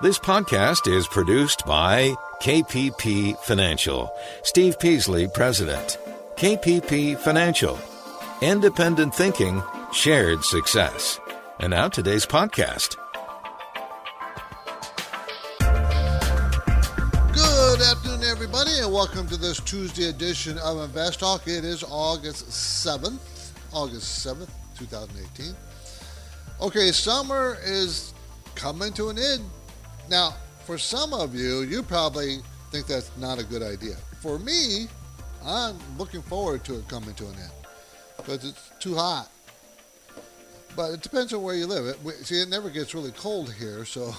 This podcast is produced by KPP Financial. Steve Peasley, President. KPP Financial. Independent thinking, shared success. And now today's podcast. Good afternoon, everybody, and welcome to this Tuesday edition of Invest Talk. It is August 7th, 2018. Okay, summer is coming to an end. Now, for some of you, you probably think that's not a good idea. For me, I'm looking forward to it coming to an end because it's too hot. But it depends on where you live. It never gets really cold here, so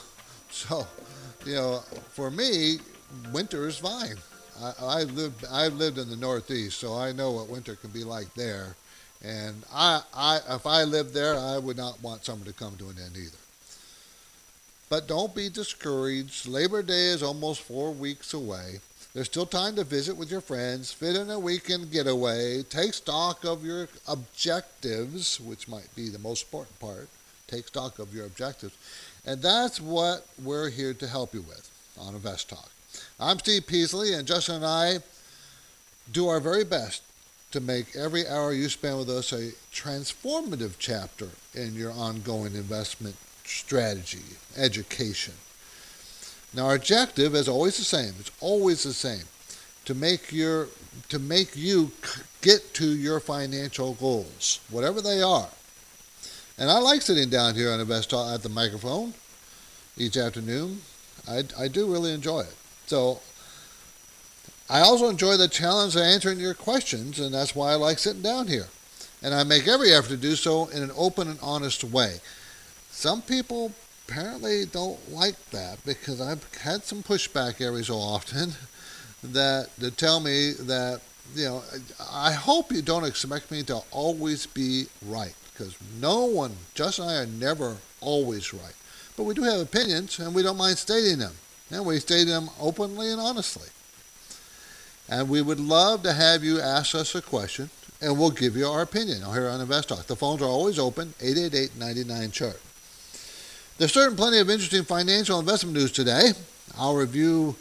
for me, winter is fine. I've lived in the Northeast, so I know what winter can be like there. And if I lived there, I would not want summer to come to an end either. But don't be discouraged. Labor Day is almost 4 weeks away. There's still time to visit with your friends, fit in a weekend getaway, take stock of your objectives, which might be the most important part. Take stock of your objectives. And that's what we're here to help you with on Invest Talk. I'm Steve Peasley, and Justin and I do our very best to make every hour you spend with us a transformative chapter in your ongoing investment strategy, education. Now, our objective is always the same. It's always the same. To make you get to your financial goals, whatever they are. And I like sitting down here on Invest Talk at the microphone each afternoon. I do really enjoy it. So I also enjoy the challenge of answering your questions, and that's why I like sitting down here. And I make every effort to do so in an open and honest way. Some people apparently don't like that because I've had some pushback every so often that tell me that, I hope you don't expect me to always be right, because Justin and I are never always right. But we do have opinions, and we don't mind stating them. And we state them openly and honestly. And we would love to have you ask us a question, and we'll give you our opinion here on Invest Talk. The phones are always open, 888-99-CHART. There's certainly plenty of interesting financial investment news today. I'll preview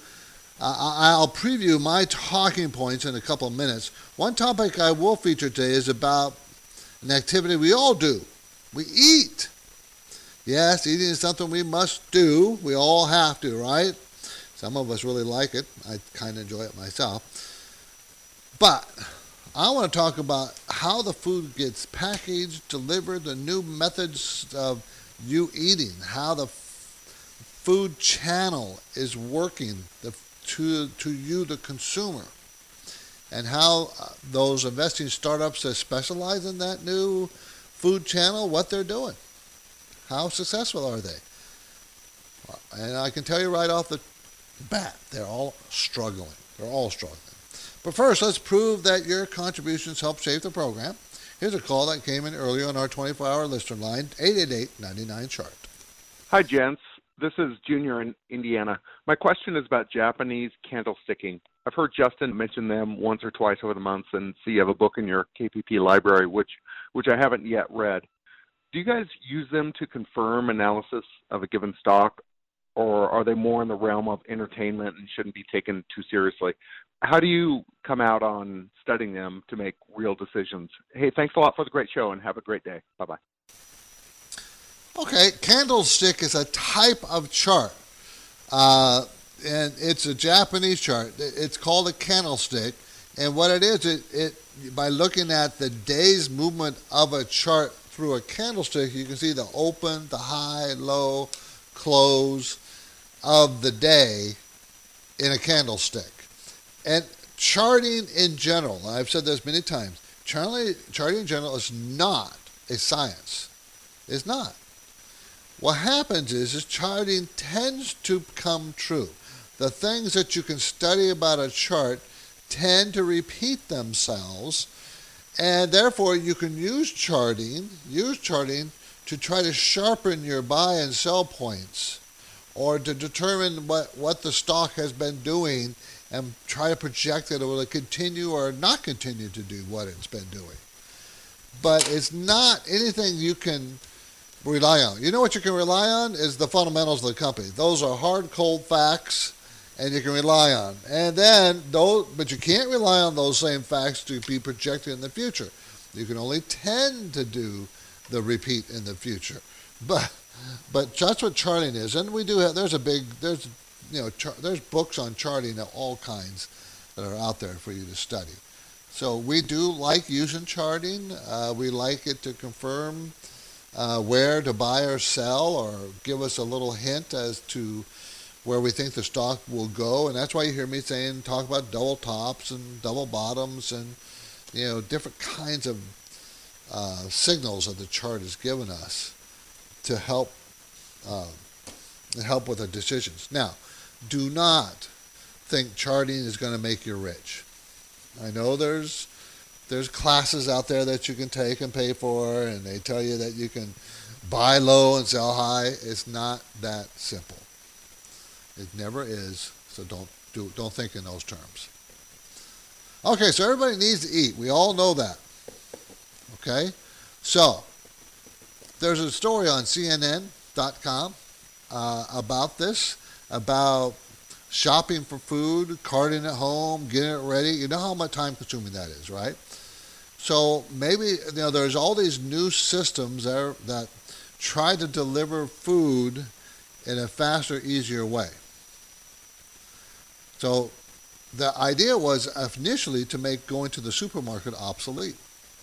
my talking points in a couple of minutes. One topic I will feature today is about an activity we all do. We eat. Yes, eating is something we must do. We all have to, right? Some of us really like it. I kind of enjoy it myself. But I want to talk about how the food gets packaged, delivered, the new methods of you eating, how the food channel is working to you, the consumer, and how those investing startups that specialize in that new food channel, what they're doing. How successful are they? And I can tell you right off the bat, they're all struggling. But first, let's prove that your contributions help shape the program. Here's a call that came in earlier on our 24-hour listener line, 888-99-CHART. Hi, gents. This is Junior in Indiana. My question is about Japanese candlesticking. I've heard Justin mention them once or twice over the months, and see you have a book in your KPP library, which I haven't yet read. Do you guys use them to confirm analysis of a given stock, or are they more in the realm of entertainment and shouldn't be taken too seriously? How do you come out on studying them to make real decisions? Hey, thanks a lot for the great show, and have a great day. Bye-bye. Okay, candlestick is a type of chart, and it's a Japanese chart. It's called a candlestick, and what it is, it by looking at the day's movement of a chart through a candlestick, you can see the open, the high, low, close of the day in a candlestick. And charting in general, I've said this many times, charting in general is not a science. It's not. What happens is charting tends to come true. The things that you can study about a chart tend to repeat themselves, and therefore you can use charting to try to sharpen your buy and sell points, or to determine what the stock has been doing and try to project that it will continue or not continue to do what it's been doing. But it's not anything you can rely on. You know what you can rely on is the fundamentals of the company. Those are hard, cold facts, and you can rely on. And then those, but you can't rely on those same facts to be projected in the future. You can only tend to do the repeat in the future. But that's what charting is. And we do have there's books on charting of all kinds that are out there for you to study. So we do like using charting. We like it to confirm where to buy or sell, or give us a little hint as to where we think the stock will go. And that's why you hear me talk about double tops and double bottoms and different kinds of signals that the chart has given us to help with the decisions. Now, do not think charting is going to make you rich. I know there's classes out there that you can take and pay for, and they tell you that you can buy low and sell high. It's not that simple. It never is. So don't think in those terms. Okay, so everybody needs to eat. We all know that. Okay, so there's a story on CNN.com about this, about shopping for food, carting it home, getting it ready. You know how much time consuming that is, right? So maybe there's all these new systems there that try to deliver food in a faster, easier way. So the idea was initially to make going to the supermarket obsolete.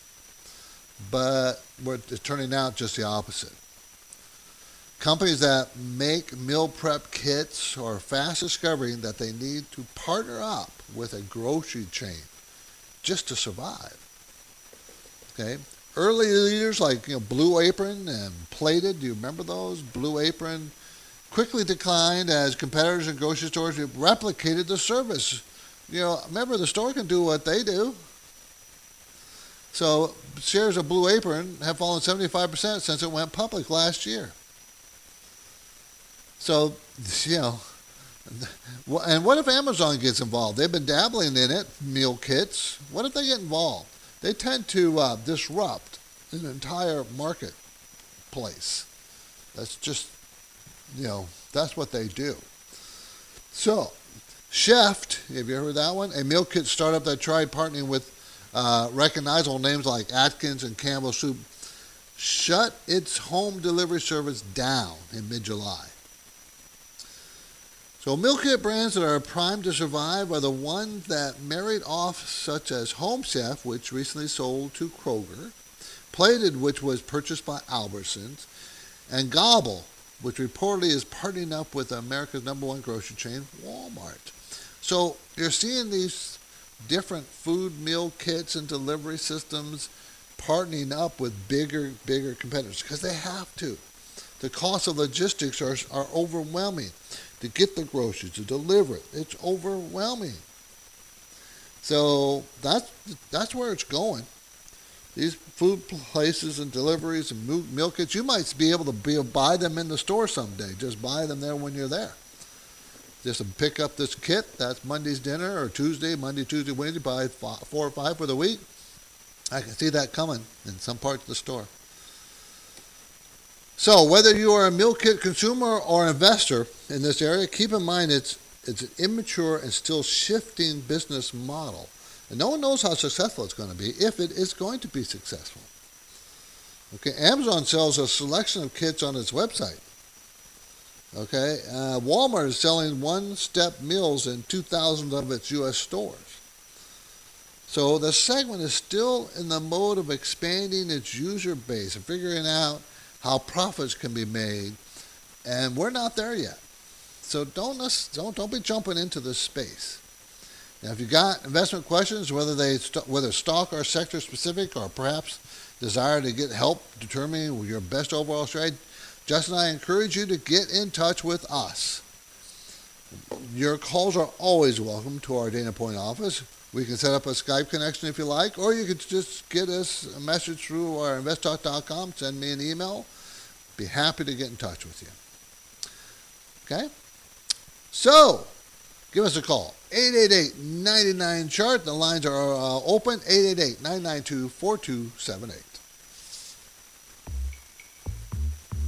But it's turning out just the opposite. Companies that make meal prep kits are fast discovering that they need to partner up with a grocery chain just to survive. Okay, early leaders like Blue Apron and Plated, do you remember those? Blue Apron quickly declined as competitors in grocery stores replicated the service. Remember, the store can do what they do. So shares of Blue Apron have fallen 75% since it went public last year. So, and what if Amazon gets involved? They've been dabbling in it, meal kits. What if they get involved? They tend to disrupt an entire marketplace. That's just, that's what they do. So, Chef, have you heard that one? A meal kit startup that tried partnering with recognizable names like Atkins and Campbell Soup shut its home delivery service down in mid-July. So meal kit brands that are primed to survive are the ones that married off, such as Home Chef, which recently sold to Kroger, Plated, which was purchased by Albertsons, and Gobble, which reportedly is partnering up with America's #1 grocery chain, Walmart. So you're seeing these different food meal kits and delivery systems partnering up with bigger competitors because they have to. The cost of logistics are overwhelming. To get the groceries, to deliver it, it's overwhelming. So that's where it's going. These food places and deliveries and meal kits, you might be able to buy them in the store someday. Just buy them there when you're there. Just pick up this kit. That's Monday's dinner, or Monday, Tuesday, Wednesday, buy 4 or 5 for the week. I can see that coming in some parts of the store. So whether you are a meal kit consumer or investor in this area, keep in mind it's an immature and still shifting business model. And no one knows how successful it's going to be, if it is going to be successful. Okay, Amazon sells a selection of kits on its website. Okay, Walmart is selling one-step meals in 2,000 of its U.S. stores. So the segment is still in the mode of expanding its user base and figuring out how profits can be made, and we're not there yet. So don't be jumping into this space. Now, if you got investment questions, whether stock or sector specific, or perhaps desire to get help determining your best overall strategy, Justin and I encourage you to get in touch with us. Your calls are always welcome to our Dana Point office. We can set up a Skype connection if you like, or you could just get us a message through our investtalk.com, send me an email. Be happy to get in touch with you. Okay? So, give us a call. 888-99-CHART. The lines are open. 888-992-4278.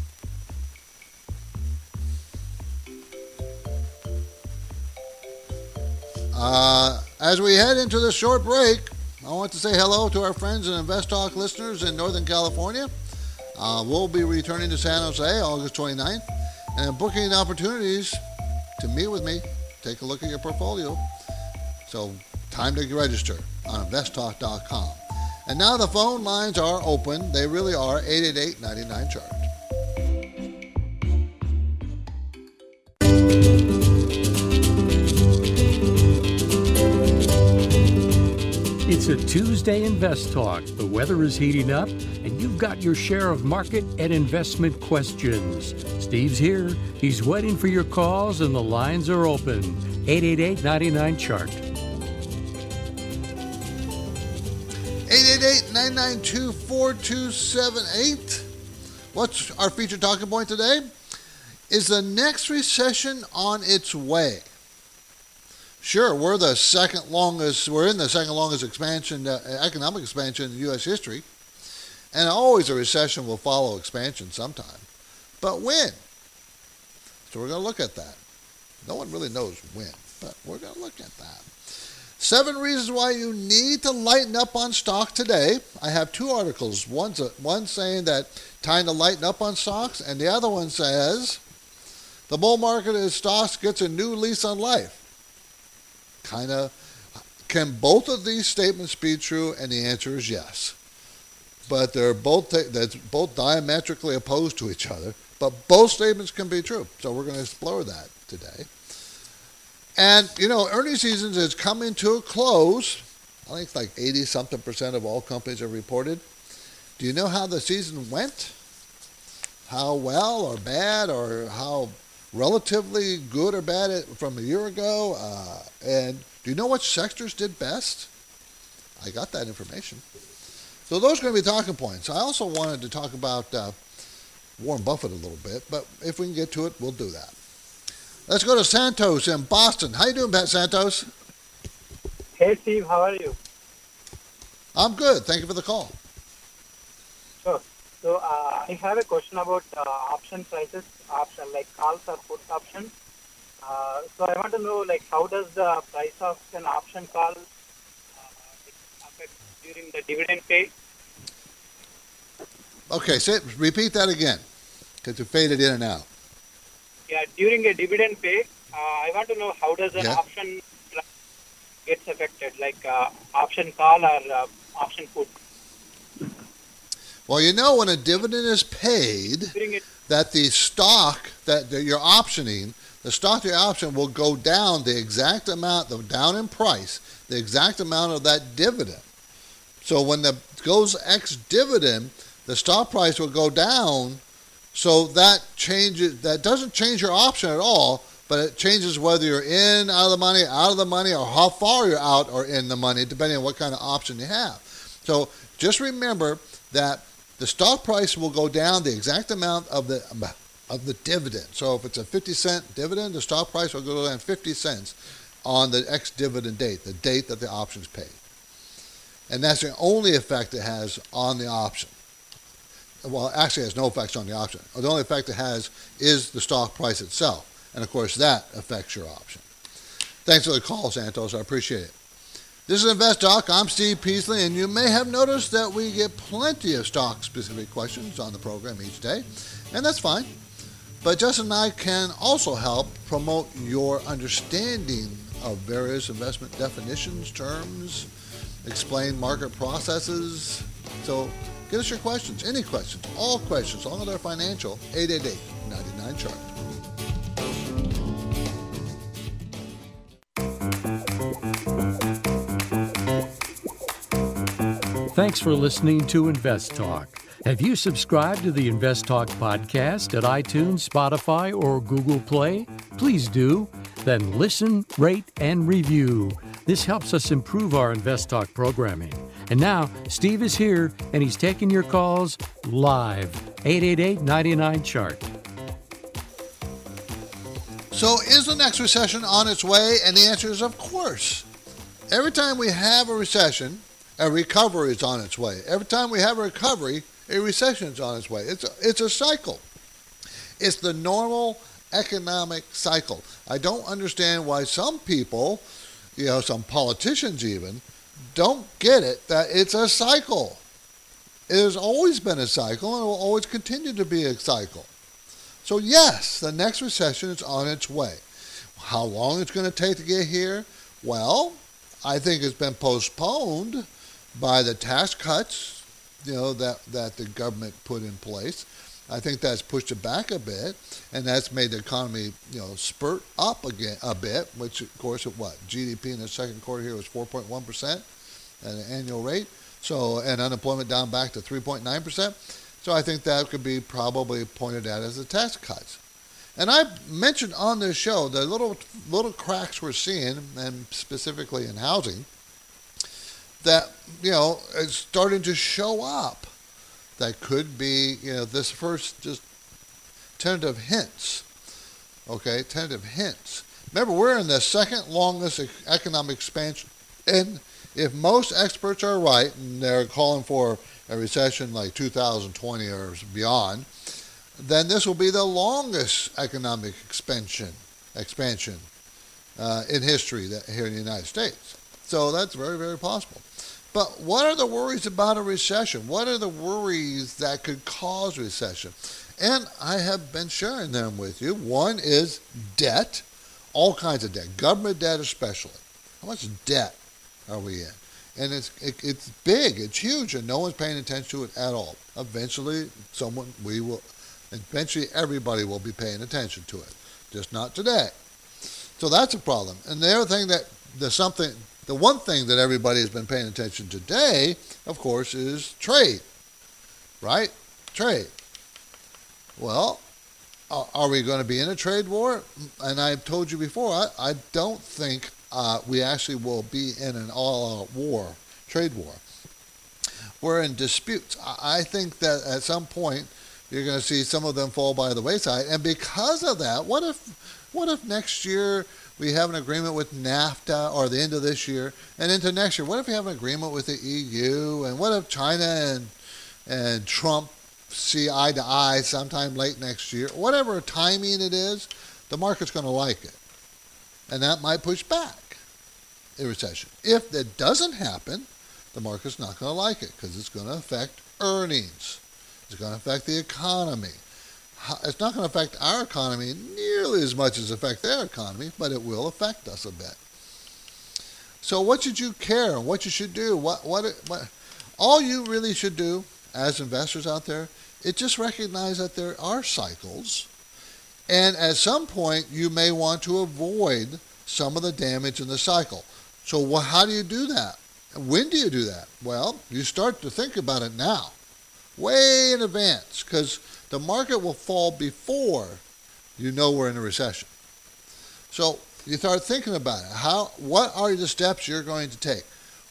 As we head into this short break, I want to say hello to our friends and Invest Talk listeners in Northern California. We'll be returning to San Jose August 29th and booking opportunities to meet with me, take a look at your portfolio. So time to register on investtalk.com. And now the phone lines are open. They really are 888-99-CHART. It's a Tuesday Invest Talk. The weather is heating up, and you've got your share of market and investment questions. Steve's here. He's waiting for your calls, and the lines are open. 888-99-CHART. 888-992-4278. What's our featured talking point today? Is the next recession on its way? Sure, we're in the second longest expansion, economic expansion in U.S. history, and always a recession will follow expansion sometime. But when? So we're going to look at that. No one really knows when, but we're going to look at that. 7 reasons why you need to lighten up on stock today. I have 2 articles. One saying that time to lighten up on stocks, and the other one says the bull market in stocks gets a new lease on life. Can both of these statements be true? And the answer is yes. But they're both diametrically opposed to each other. But both statements can be true. So we're going to explore that today. And, earnings season is coming to a close. I think it's like 80-something% of all companies have reported. Do you know how the season went? How well or bad, or how relatively good or bad from a year ago? And do you know which sectors did best? I got that information. So those are going to be talking points. I also wanted to talk about Warren Buffett a little bit, but if we can get to it, we'll do that. Let's go to Santos in Boston. How you doing, Pat Santos? Hey, Steve. How are you? I'm good. Thank you for the call. Sure. So I have a question about option prices, like calls or put options. So I want to know, how does the price of an option call affect during the dividend pay? Okay, repeat that again, because it faded in and out. Yeah, during a dividend pay, I want to know how does an option gets affected, like option call or option put. Well, when a dividend is paid, that the stock that you're optioning, the stock you're optioning will go down the exact amount, down in price, the exact amount of that dividend. So when it goes ex-dividend, the stock price will go down. So that doesn't change your option at all, but it changes whether you're in, out of the money, or how far you're out or in the money, depending on what kind of option you have. So just remember that the stock price will go down the exact amount of the dividend. So if it's a 50-cent dividend, the stock price will go down 50 cents on the ex-dividend date, the date that the option's paid. And that's the only effect it has on the option. Well, it actually has no effects on the option. The only effect it has is the stock price itself. And, of course, that affects your option. Thanks for the call, Santos. I appreciate it. This is Invest Talk. I'm Steve Peasley, and you may have noticed that we get plenty of stock-specific questions on the program each day, and that's fine. But Justin and I can also help promote your understanding of various investment definitions, terms, explain market processes. So get us your questions, any questions, all questions, as long as they're financial. 888-99-CHART. Thanks for listening to Invest Talk. Have you subscribed to the Invest Talk podcast at iTunes, Spotify, or Google Play? Please do. Then listen, rate, and review. This helps us improve our Invest Talk programming. And now, Steve is here, and he's taking your calls live. 888-99-CHART. So is the next recession on its way? And the answer is, of course. Every time we have a recession, a recovery is on its way. Every time we have a recovery, a recession is on its way. It's a cycle. It's the normal economic cycle. I don't understand why some people some politicians even don't get it that it's a cycle. It has always been a cycle and it will always continue to be a cycle. So yes, the next recession is on its way. How long it's going to take to get here? Well, I think it's been postponed by the tax cuts, that the government put in place. I think that's pushed it back a bit, and that's made the economy, spurt up again a bit, which of course GDP in the second quarter here was 4.1% at an annual rate. So, and unemployment down back to 3.9%. So I think that could be probably pointed at as the tax cuts. And I mentioned on this show the little cracks we're seeing, and specifically in housing, that, is starting to show up. That could be, this first just tentative hints. Okay, tentative hints. Remember, we're in the second longest economic expansion. And if most experts are right, and they're calling for a recession like 2020 or beyond, then this will be the longest economic expansion in history here in the United States. So that's very, very possible. But what are the worries about a recession? What are the worries that could cause recession? And I have been sharing them with you. One is debt, all kinds of debt, government debt especially. How much debt are we in? And it's big, it's huge, and no one's paying attention to it at all. Eventually, everybody will be paying attention to it, just not today. So that's a problem. And the other thing the one thing that everybody has been paying attention to today, of course, is trade, right? Trade. Well, are we going to be in a trade war? And I've told you before, I don't think we actually will be in an all-out trade war. We're in disputes. I think that at some point you're going to see some of them fall by the wayside. And because of that, what if next year we have an agreement with NAFTA, or the end of this year and into next year? What if we have an agreement with the EU? And what if China and Trump see eye to eye sometime late next year? Whatever timing it is, the market's going to like it. And that might push back a recession. If that doesn't happen, the market's not going to like it because it's going to affect earnings. It's going to affect the economy. It's not going to affect our economy nearly as much as it affects their economy, but it will affect us a bit. So what should you care and what you should do? What all you really should do as investors out there is just recognize that there are cycles, and at some point you may want to avoid some of the damage in the cycle. So how do you do that? When do you do that? Well, you start to think about it now, way in advance, because the market will fall before you know we're in a recession. So you start thinking about it. What are the steps you're going to take?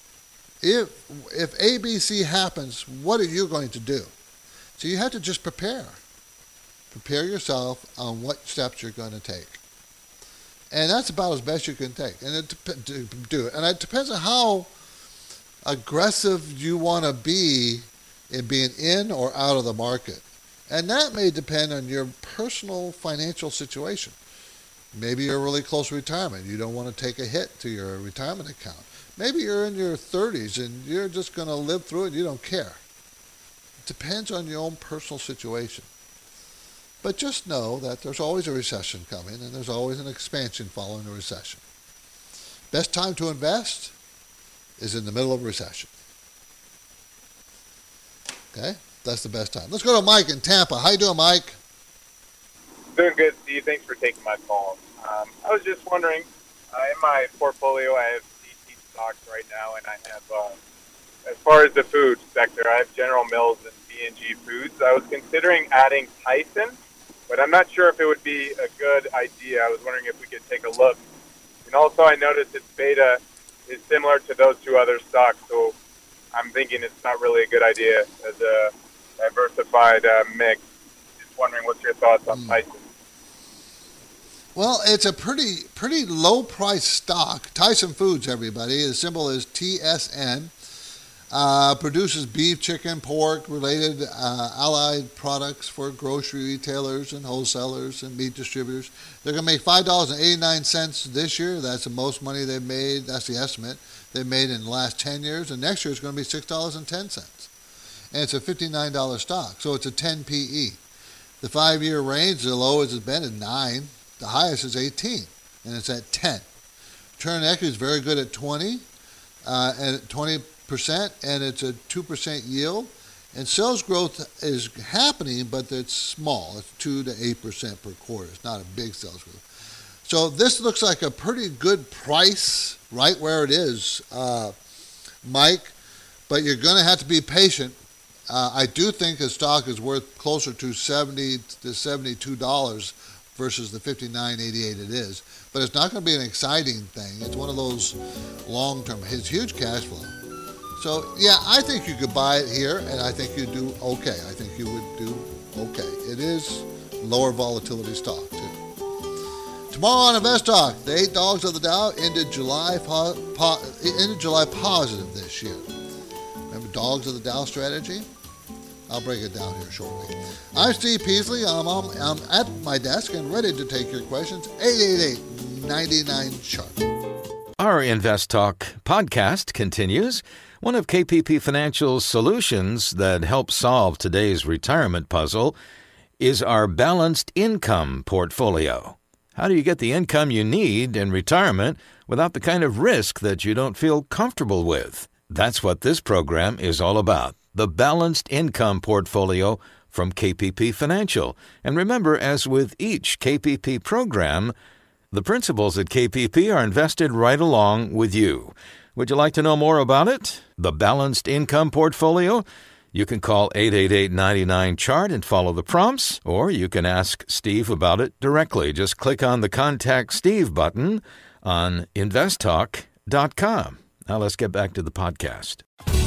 If ABC happens, what are you going to do? So you have to just prepare. Prepare yourself on what steps you're going to take. And that's about as best you can take. And do it. And it depends on how aggressive you want to be in being in or out of the market. And that may depend on your personal financial situation. Maybe you're really close to retirement. You don't want to take a hit to your retirement account. Maybe you're in your 30s and you're just going to live through it. You don't care. It depends on your own personal situation. But just know that there's always a recession coming, and there's always an expansion following a recession. Best time to invest is in the middle of a recession. Okay? That's the best time. Let's go to Mike in Tampa. How you doing, Mike? Doing good, Steve. Thanks for taking my call. I was just wondering, in my portfolio, I have DT stocks right now, and I have, as far as the food sector, I have General Mills and B&G Foods. I was considering adding Tyson, but I'm not sure if it would be a good idea. I was wondering if we could take a look. And also, I noticed its beta is similar to those two other stocks, so I'm thinking it's not really a good idea as a diversified mix. Just wondering what's your thoughts on Tyson? Well, it's a pretty low price stock. Tyson Foods, everybody. The symbol is TSN. Produces beef, chicken, pork, related allied products for grocery retailers and wholesalers and meat distributors. They're going to make $5.89 this year. That's the most money they've made. That's the estimate they've made in the last 10 years. And next year it's going to be $6.10. And it's a $59 stock, so it's a 10 PE. The 5-year range, the lowest it's been is 9. The highest is 18, and it's at 10. Return on equity is very good at 20, and 20%, and it's a 2% yield. And sales growth is happening, but it's small. It's 2 to 8% per quarter. It's not a big sales growth. So this looks like a pretty good price right where it is, Mike, but you're going to have to be patient. I do think the stock is worth closer to $70 to $72 versus the $59.88 it is. But it's not going to be an exciting thing. It's one of those long-term. It's huge cash flow. So, yeah, I think you could buy it here, and I think you'd do okay. I think you would do okay. It is lower volatility stock, too. Tomorrow on Invest Talk, the 8 dogs of the Dow ended July positive this year. Remember Dogs of the Dow strategy? I'll break it down here shortly. I'm Steve Peasley. I'm at my desk and ready to take your questions. 888-99-CHART. Our Invest Talk podcast continues. One of KPP Financial's solutions that helps solve today's retirement puzzle is our balanced income portfolio. How do you get the income you need in retirement without the kind of risk that you don't feel comfortable with? That's what this program is all about. The Balanced Income Portfolio from KPP Financial. And remember, as with each KPP program, the principals at KPP are invested right along with you. Would you like to know more about it? The Balanced Income Portfolio? You can call 888-99-CHART and follow the prompts, or you can ask Steve about it directly. Just click on the Contact Steve button on investtalk.com. Now let's get back to the podcast.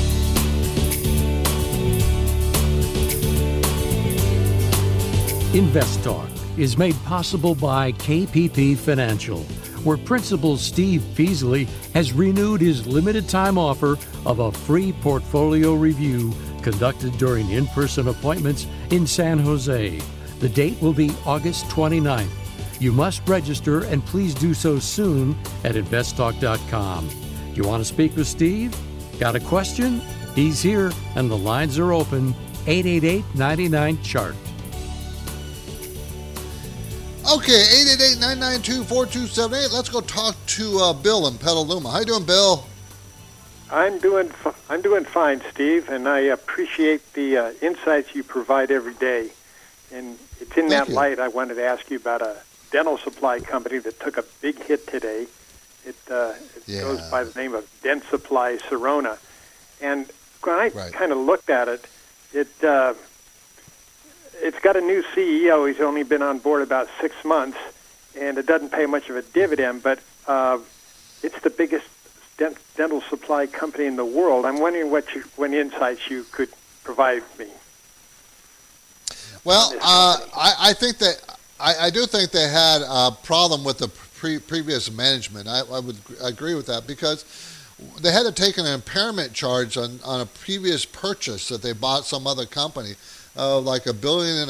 Invest Talk is made possible by KPP Financial, where Principal Steve Peasley has renewed his limited time offer of a free portfolio review conducted during in-person appointments in San Jose. The date will be August 29th. You must register, and please do so soon at investtalk.com. You want to speak with Steve? Got a question? He's here, and the lines are open. 888-99-CHART. Okay, 888-992-4278. Let's go talk to Bill in Petaluma. How you doing, Bill? I'm doing fine, Steve, and I appreciate the insights you provide every day. And it's in that light I wanted to ask you about a dental supply company that took a big hit today. It goes by the name of Dent Supply Sirona. And when I kind of looked at it, it's got a new CEO. He's only been on board about 6 months, and it doesn't pay much of a dividend, but it's the biggest dental supply company in the world. I'm wondering what insights you could provide me. Well, I think that I do think they had a problem with the previous management. I would agree with that because they had to take an impairment charge on a previous purchase that they bought some other company. Like $1.25 billion,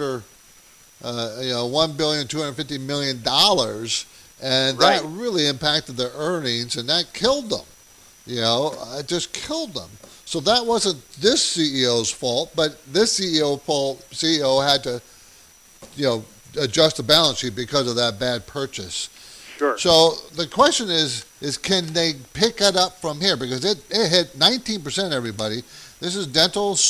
$1.25 billion, and that really impacted their earnings, and that killed them. It just killed them. So that wasn't this CEO's fault, but this CEO had to, adjust the balance sheet because of that bad purchase. Sure. So the question is can they pick it up from here? Because it hit 19%, everybody. This is Dent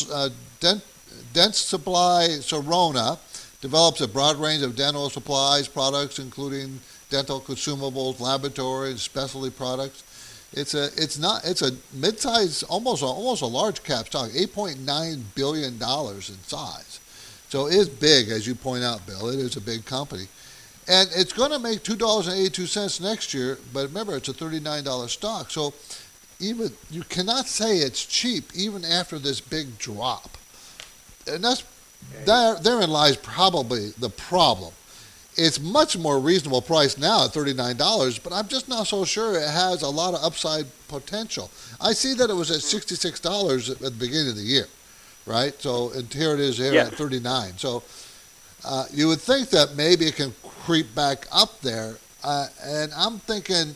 Supply Sirona develops a broad range of dental supplies, products, including dental consumables, laboratory, and specialty products. It's a mid-size, almost a large cap stock, $8.9 billion in size. So it is big, as you point out, Bill. It is a big company. And it's going to make $2.82 next year, but remember, it's a $39 stock. So even you cannot say it's cheap even after this big drop. And therein lies probably the problem. it's much more reasonable price now at $39, but I'm just not so sure it has a lot of upside potential. I see that it was at $66 at the beginning of the year, right? So and here it is here at $39. So you would think that maybe it can creep back up there, and I'm thinking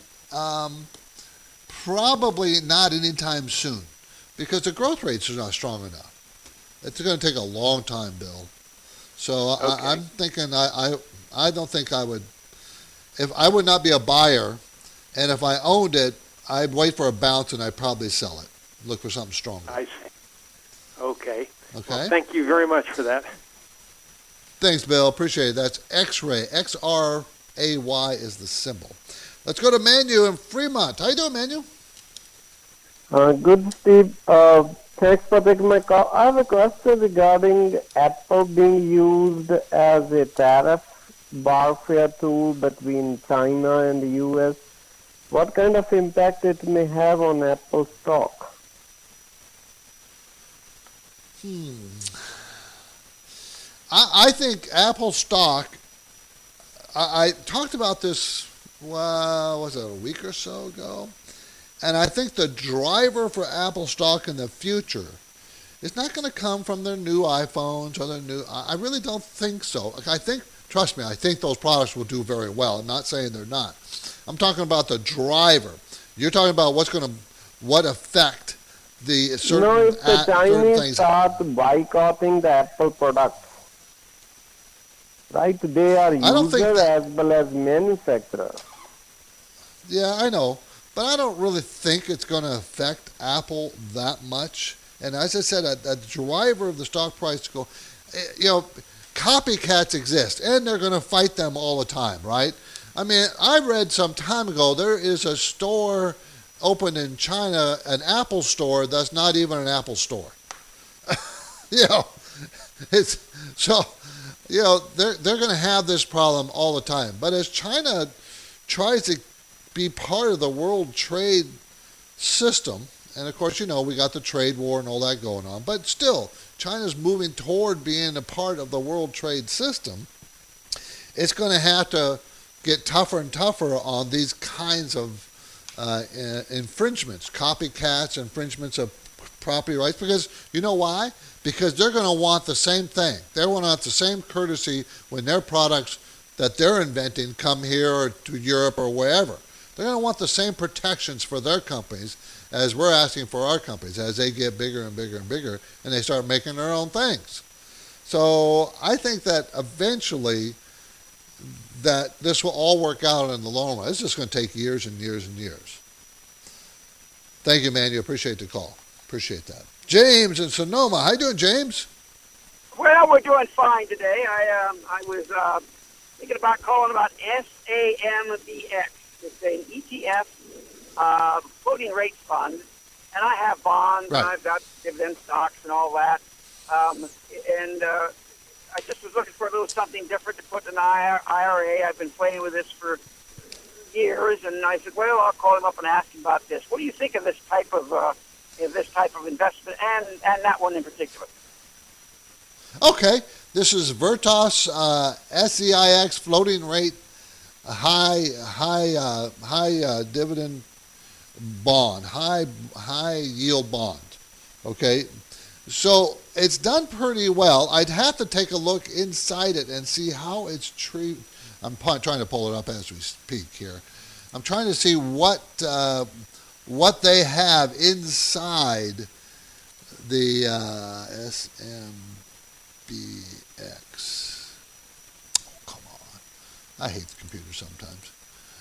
probably not anytime soon because the growth rates are not strong enough. It's going to take a long time, Bill. So I'm thinking I don't think I would. If I would not be a buyer, and if I owned it, I'd wait for a bounce and I'd probably sell it. Look for something stronger. I see. Okay. Okay. Well, thank you very much for that. Thanks, Bill. Appreciate it. That's X-Ray. X-R-A-Y is the symbol. Let's go to Manu in Fremont. How you doing, Manu? Good, Steve. Thanks for taking my call. I have a question regarding Apple being used as a tariff warfare tool between China and the U.S. What kind of impact it may have on Apple stock? I think Apple stock, I talked about this, was it a week or so ago? And I think the driver for Apple stock in the future is not going to come from their new iPhones or their new, I really don't think so. I think, trust me, I think those products will do very well. I'm not saying they're not. I'm talking about the driver. You're talking about what effect the certain if the Chinese start boycotting the Apple products, right? They are users as well as manufacturers. Yeah, I know. But I don't really think it's going to affect Apple that much. And as I said, a driver of the stock price to go, copycats exist, and they're going to fight them all the time, right? I mean, I read some time ago there is a store opened in China, an Apple store that's not even an Apple store. They're going to have this problem all the time. But as China tries to be part of the world trade system, and of course, we got the trade war and all that going on, but still, China's moving toward being a part of the world trade system. It's going to have to get tougher and tougher on these kinds of infringements, copycats, infringements of property rights, because you know why? Because they're going to want the same thing. They want to want the same courtesy when their products that they're inventing come here or to Europe or wherever. They're going to want the same protections for their companies as we're asking for our companies as they get bigger and bigger and bigger and they start making their own things. So I think that eventually that this will all work out in the long run. It's just going to take years and years and years. Thank you, man. You appreciate the call. Appreciate that. James in Sonoma. How you doing, James? Well, we're doing fine today. I was thinking about calling about SAMBX. It's an ETF floating rate fund, and I have bonds, and I've got dividend stocks and all that. I just was looking for a little something different to put in an IRA. I've been playing with this for years, and I said, well, I'll call him up and ask him about this. What do you think of this type of investment, and that one in particular? Okay, this is Veritas SEIX floating rate high dividend bond, high yield bond. Okay, so it's done pretty well. I'd have to take a look inside it and see how it's treated. I'm trying to pull it up as we speak here. I'm trying to see what they have inside the SMBX. Oh, come on. I hate the computer sometimes.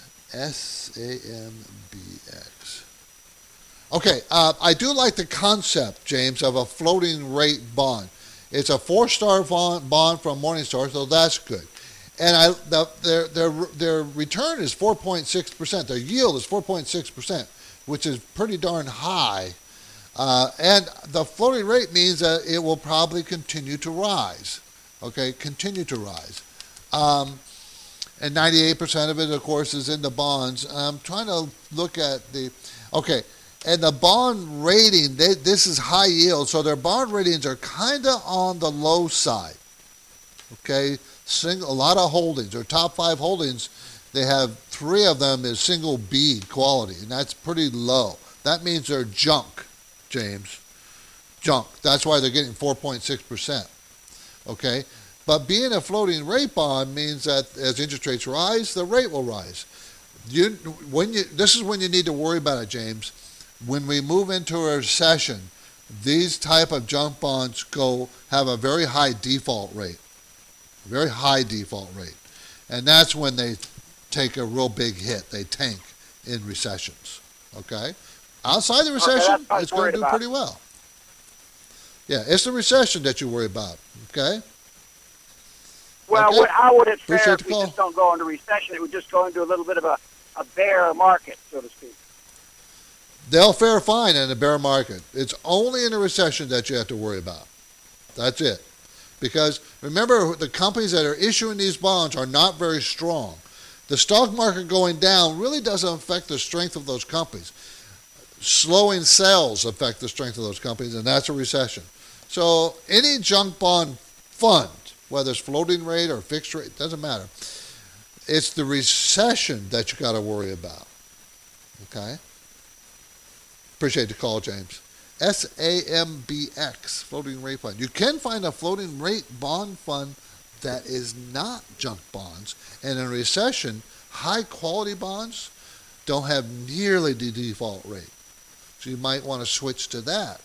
SAMBX. Okay, I do like the concept, James, of a floating rate bond. It's a 4-star bond from Morningstar, so that's good. And their return is 4.6%. Their yield is 4.6%, which is pretty darn high. And the floating rate means that it will probably continue to rise. Okay, continue to rise. And 98% of it, of course, is in the bonds. I'm trying to look at and the bond rating, this is high yield, so their bond ratings are kind of on the low side. Okay, a lot of holdings, or top 5 holdings, they have 3 of them is single B quality, and that's pretty low. That means they're junk, James. Junk. That's why they're getting 4.6%. Okay? But being a floating rate bond means that as interest rates rise, the rate will rise. This is when you need to worry about it, James. When we move into a recession, these type of junk bonds have a very high default rate. Very high default rate. And that's when they take a real big hit. They tank in recessions. Okay? Outside the recession, it's going to do pretty well. Yeah, it's the recession that you worry about. Okay? Well, okay. How would it fare Appreciate if we just don't go into recession? It would just go into a little bit of a bear market, so to speak. They'll fare fine in a bear market. It's only in a recession that you have to worry about. That's it. Because remember, the companies that are issuing these bonds are not very strong. The stock market going down really doesn't affect the strength of those companies. Slowing sales affect the strength of those companies, and that's a recession. So any junk bond fund, whether it's floating rate or fixed rate, doesn't matter. It's the recession that you got to worry about. Okay? Appreciate the call, James. SAMBX, floating rate fund. You can find a floating rate bond fund that is not junk bonds. And in a recession, high quality bonds don't have nearly the default rate. So you might want to switch to that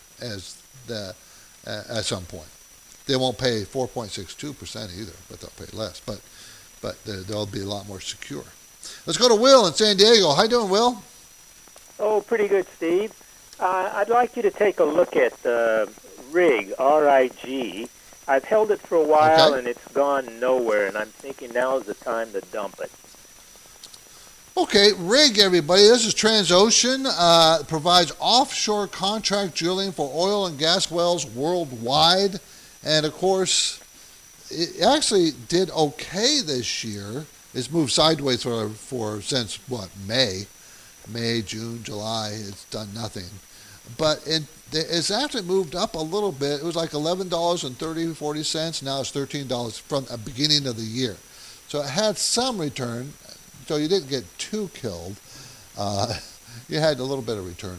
at some point. They won't pay 4.62% either, but they'll pay less. But they'll be a lot more secure. Let's go to Will in San Diego. How you doing, Will? Oh, pretty good, Steve. I'd like you to take a look at RIG, R-I-G. I've held it for a while, and it's gone nowhere, and I'm thinking now is the time to dump it. Okay, RIG, everybody. This is Transocean. Provides offshore contract drilling for oil and gas wells worldwide. And, of course, it actually did okay this year. It's moved sideways since, May, June, July. It's done nothing. But it's actually moved up a little bit. It was like $11.30, 40 cents. Now it's $13 from the beginning of the year. So it had some return. So you didn't get too killed. You had a little bit of return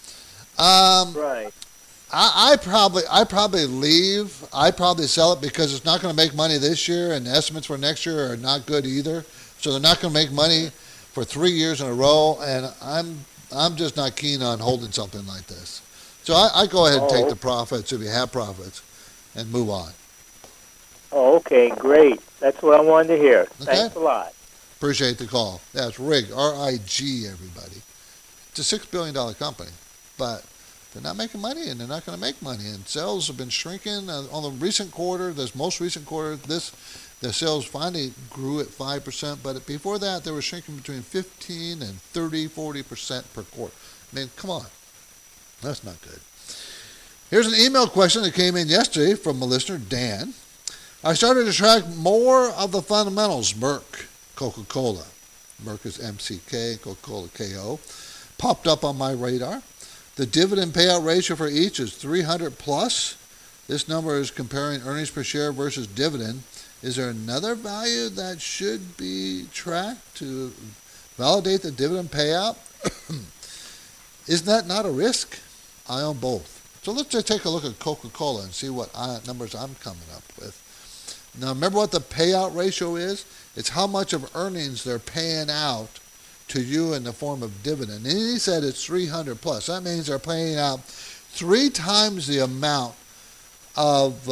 on it. Right. I probably leave. I probably sell it because it's not going to make money this year, and the estimates for next year are not good either. So they're not going to make money for 3 years in a row, and I'm just not keen on holding something like this. So I go ahead and take the profits if you have profits, and move on. Oh, okay, great. That's what I wanted to hear. Okay? Thanks a lot. Appreciate the call. That's RIG, R-I-G, everybody. It's a $6 billion company, but they're not making money, and they're not going to make money. And sales have been shrinking. On the recent quarter, this most recent quarter, the sales finally grew at 5%, but before that, they were shrinking between 15 and 30, 40% per quarter. I mean, come on. That's not good. Here's an email question that came in yesterday from a listener, Dan. I started to track more of the fundamentals, Merck, Coca-Cola. Merck is MCK, Coca-Cola KO. Popped up on my radar. The dividend payout ratio for each is 300 plus. This number is comparing earnings per share versus dividend. Is there another value that should be tracked to validate the dividend payout? Isn't that not a risk? I own both. So let's just take a look at Coca-Cola and see what numbers I'm coming up with. Now, remember what the payout ratio is? It's how much of earnings they're paying out to you in the form of dividend. And he said it's 300 plus. That means they're paying out 3 times the amount of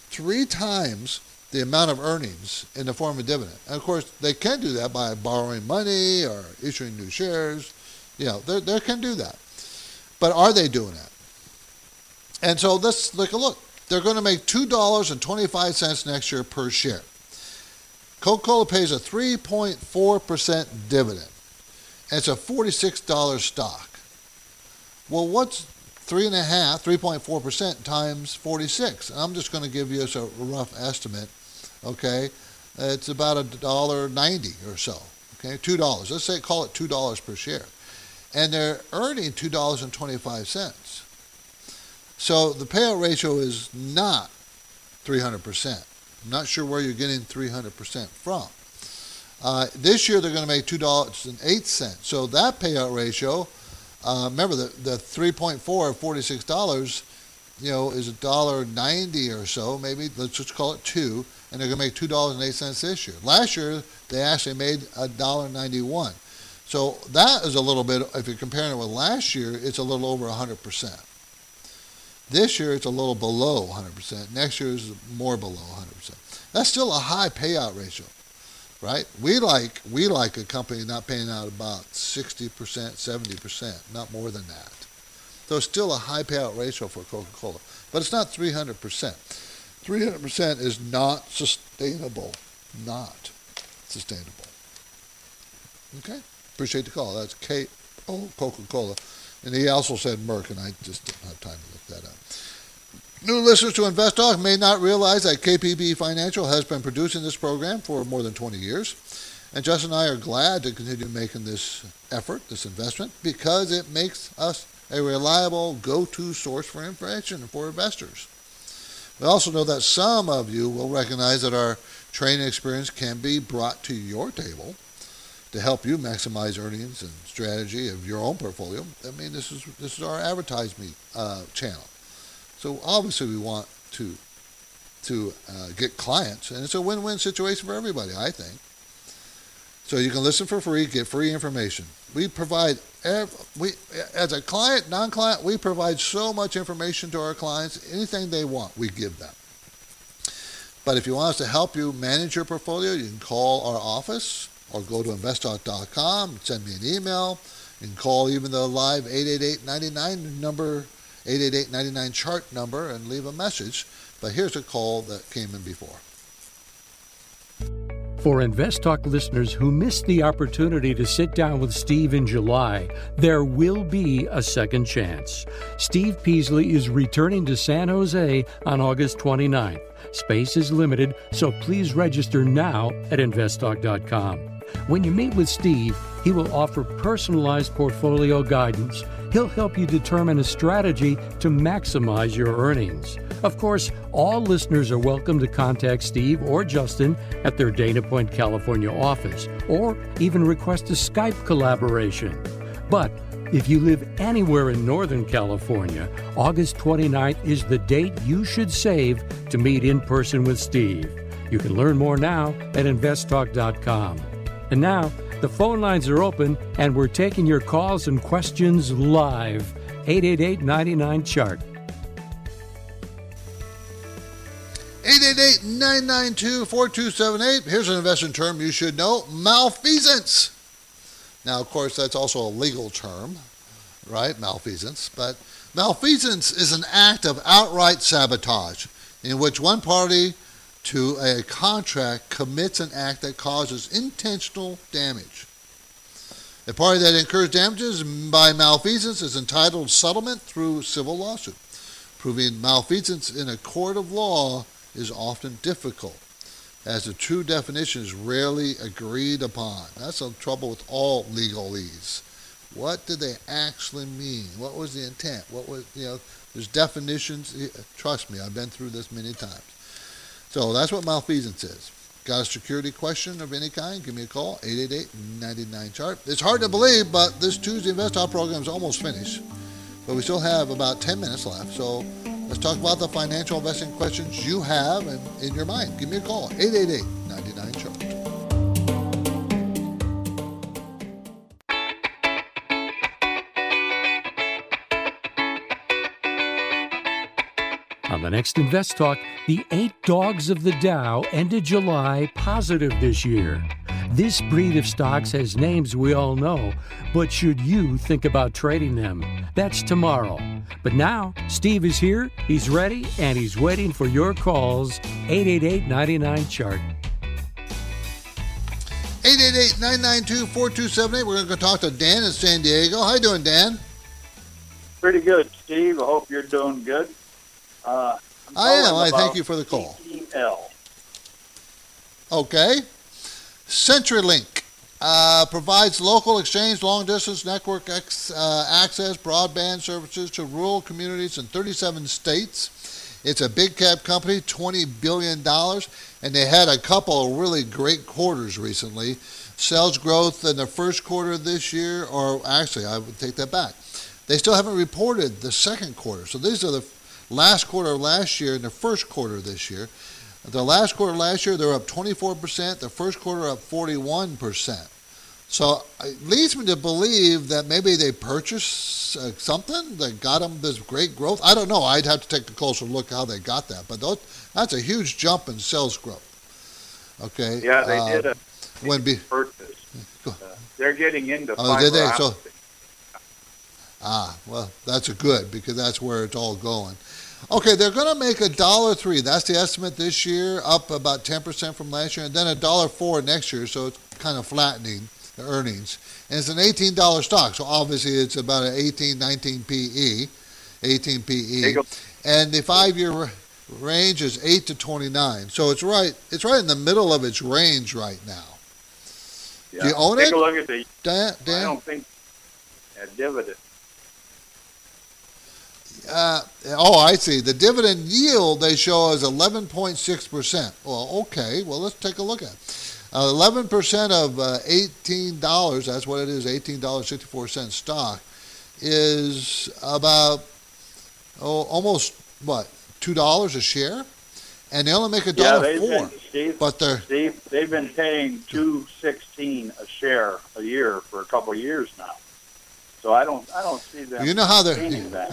earnings in the form of dividend. And of course, they can do that by borrowing money or issuing new shares. They can do that. But are they doing that? And so let's take a look. They're going to make $2.25 next year per share. Coca-Cola pays a 3.4% dividend. And it's a $46 stock. Well, what's 3.4% times 46? I'm just going to give you a rough estimate. Okay, it's about $1.90 or so. Okay, $2. Let's say call it $2 per share, and they're earning $2.25. So the payout ratio is not 300%. I'm not sure where you're getting 300% from. This year they're going to make $2.08. So that payout ratio, remember the 3.4 of $46, is $1.90 or so. Maybe let's just call it $2, and they're going to make $2.08 this year. Last year they actually made $1.91. So that is a little bit. If you're comparing it with last year, it's a little over 100%. This year it's a little below 100%. Next year is more below 100%. That's still a high payout ratio, right? We like a company not paying out about 60%, 70%, not more than that. So it's still a high payout ratio for Coca-Cola, but it's not 300%. 300% is not sustainable. Not sustainable. Okay? Appreciate the call. That's Coca-Cola. And he also said Merck, and I just didn't have time to look that up. New listeners to Invest Talk may not realize that KPP Financial has been producing this program for more than 20 years. And Justin and I are glad to continue making this effort, this investment, because it makes us a reliable go-to source for information for investors. We also know that some of you will recognize that our training experience can be brought to your table to help you maximize earnings and strategy of your own portfolio. I mean, this is our advertisement channel. So obviously we want to get clients, and it's a win-win situation for everybody, I think. So you can listen for free, get free information. We provide, as a client, non-client, we provide so much information to our clients. Anything they want, we give them. But if you want us to help you manage your portfolio, you can call our office or go to investtalk.com and send me an email. You can call even the live 888-99 number, 888-99 chart number, and leave a message. But here's a call that came in before. For Invest Talk listeners who missed the opportunity to sit down with Steve in July, there will be a second chance. Steve Peasley is returning to San Jose on August 29th. Space is limited, so please register now at investtalk.com. When you meet with Steve, he will offer personalized portfolio guidance. He'll help you determine a strategy to maximize your earnings. Of course, all listeners are welcome to contact Steve or Justin at their Dana Point, California office, or even request a Skype collaboration. But if you live anywhere in Northern California, August 29th is the date you should save to meet in person with Steve. You can learn more now at investtalk.com. And now, the phone lines are open, and we're taking your calls and questions live. 888-99-CHART. 888-992-4278. Here's an investment term you should know, malfeasance. Now, of course, that's also a legal term, right? Malfeasance. But malfeasance is an act of outright sabotage in which one party to a contract commits an act that causes intentional damage. A party that incurs damages by malfeasance is entitled to settlement through civil lawsuit. Proving malfeasance in a court of law is often difficult, as the true definition is rarely agreed upon. That's the trouble with all legalese. What did they actually mean? What was the intent? What was, there's definitions. Trust me, I've been through this many times. So that's what malfeasance is. Got a security question of any kind? Give me a call, 888-99-CHART. It's hard to believe, but this Tuesday Invest Talk program is almost finished. But we still have about 10 minutes left. So let's talk about the financial investing questions you have in your mind. Give me a call, 888-99-CHART. On the next Invest Talk, the 8 dogs of the Dow ended July positive this year. This breed of stocks has names we all know, but should you think about trading them? That's tomorrow. But now, Steve is here, he's ready, and he's waiting for your calls. 888-99-CHART. 888-992-4278. We're going to go talk to Dan in San Diego. How you doing, Dan? Pretty good, Steve. I hope you're doing good. I am. I thank you for the call. CTL. Okay. CenturyLink provides local exchange, long-distance network access, broadband services to rural communities in 37 states. It's a big cap company, $20 billion, and they had a couple of really great quarters recently. Sales growth in the first quarter of this year, or actually, I would take that back. They still haven't reported the second quarter. So these are the last quarter of last year and the first quarter of this year. The last quarter of last year, they were up 24%. The first quarter, up 41%. So it leads me to believe that maybe they purchased something that got them this great growth. I don't know. I'd have to take a closer look how they got that. But that's a huge jump in sales growth. Okay. Yeah, they did a purchase. They're getting into fiber did they? optic. Well, that's a good, because that's where it's all going. Okay, they're going to make $1.03. That's the estimate this year, up about 10% from last year, and then $1.04 next year, so it's kind of flattening the earnings. And it's an $18 stock, so obviously it's about an 19 PE, and the 5-year range is 8 to 29. So it's right in the middle of its range right now. Yeah. Do you own it? Take a look at the. Dan? I don't think a dividend. I see. The dividend yield they show is 11.6%. Well, okay. Well, let's take a look at it. 11% of $18, that's what it is, $18.64 stock, is about, almost, $2 a share? And they only make $1.04. They've been paying $2.16 a share a year for a couple of years now. So I don't see them. You know how they're.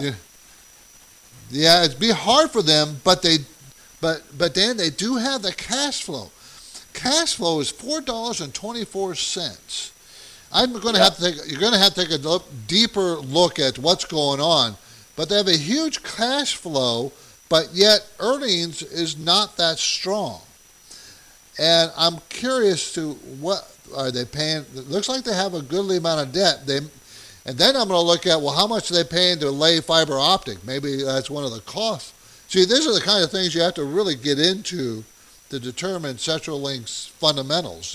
Yeah, it'd be hard for them, but Dan, they do have the cash flow. Cash flow is $4.24. You're going to have to take a deeper look at what's going on, but they have a huge cash flow, but yet earnings is not that strong. And I'm curious to what are they paying? It looks like they have a goodly amount of debt. And then I'm going to look at, how much are they paying to lay fiber optic? Maybe that's one of the costs. See, these are the kind of things you have to really get into to determine CenturyLink's fundamentals,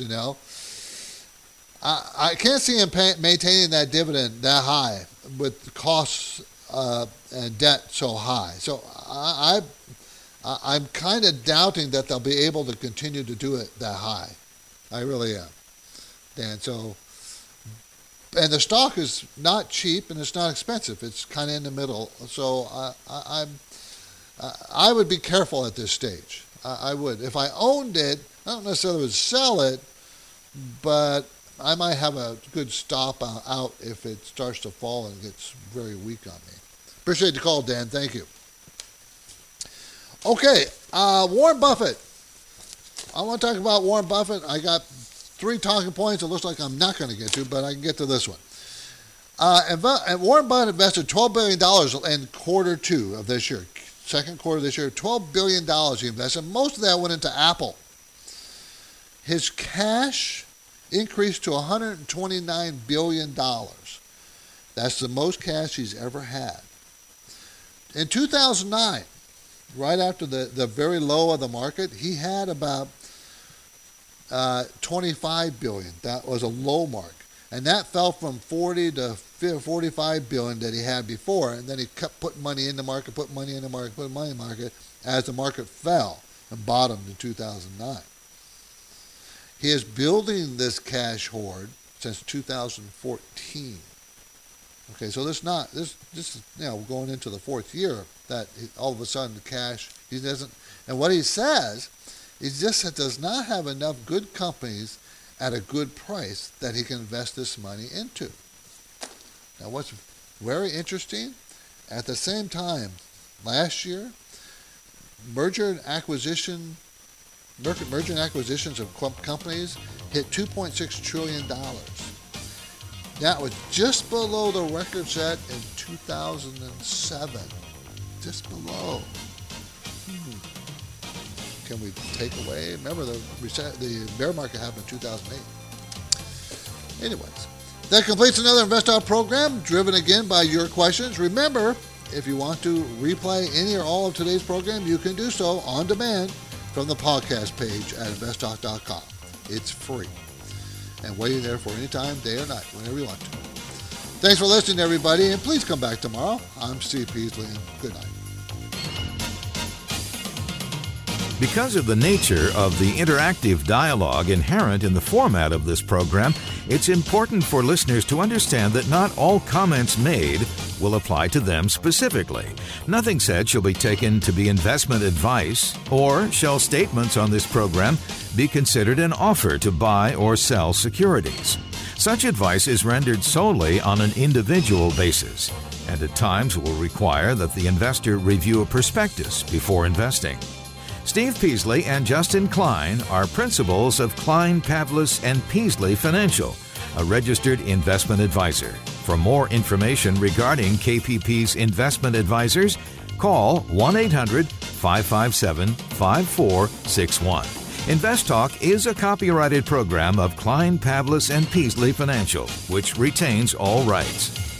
I can't see him maintaining that dividend that high with the costs and debt so high. So I'm kind of doubting that they'll be able to continue to do it that high. I really am, Dan. And the stock is not cheap and it's not expensive. It's kind of in the middle. So I would be careful at this stage. I would. If I owned it, I don't necessarily would sell it, but I might have a good stop out if it starts to fall and gets very weak on me. Appreciate the call, Dan. Thank you. Okay, Warren Buffett. I want to talk about Warren Buffett. I got 3 talking points it looks like I'm not going to get to, but I can get to this one. Warren Buffett invested $12 billion in quarter 2 of this year. Second quarter of this year, $12 billion he invested. Most of that went into Apple. His cash increased to $129 billion. That's the most cash he's ever had. In 2009, right after the very low of the market, he had about $25 billion. That was a low mark. And that fell from $40 to $45 billion that he had before. And then he kept putting money in the market, putting money in the market as the market fell and bottomed in 2009. He is building this cash hoard since 2014. Okay, so this is going into the 4th year that all of a sudden the cash, he doesn't, and what he says is just that does not have enough good companies at a good price that he can invest this money into. Now what's very interesting, at the same time, last year, merger and acquisitions of companies hit $2.6 trillion. That was just below the record set in 2007. Just below. Can we take away? Remember the bear market happened in 2008. Anyways, that completes another InvestTalk program, driven again by your questions. Remember, if you want to replay any or all of today's program, you can do so on demand from the podcast page at investtalk.com. It's free and waiting there for any time, day or night, whenever you want to. Thanks for listening, everybody, and please come back tomorrow. I'm Steve Peasley, and good night. Because of the nature of the interactive dialogue inherent in the format of this program, it's important for listeners to understand that not all comments made will apply to them specifically. Nothing said shall be taken to be investment advice, or shall statements on this program be considered an offer to buy or sell securities. Such advice is rendered solely on an individual basis, and at times will require that the investor review a prospectus before investing. Steve Peasley and Justin Klein are principals of Klein, Pavlis & Peasley Financial, a registered investment advisor. For more information regarding KPP's investment advisors, call 1-800-557-5461. Invest Talk is a copyrighted program of Klein, Pavlis & Peasley Financial, which retains all rights.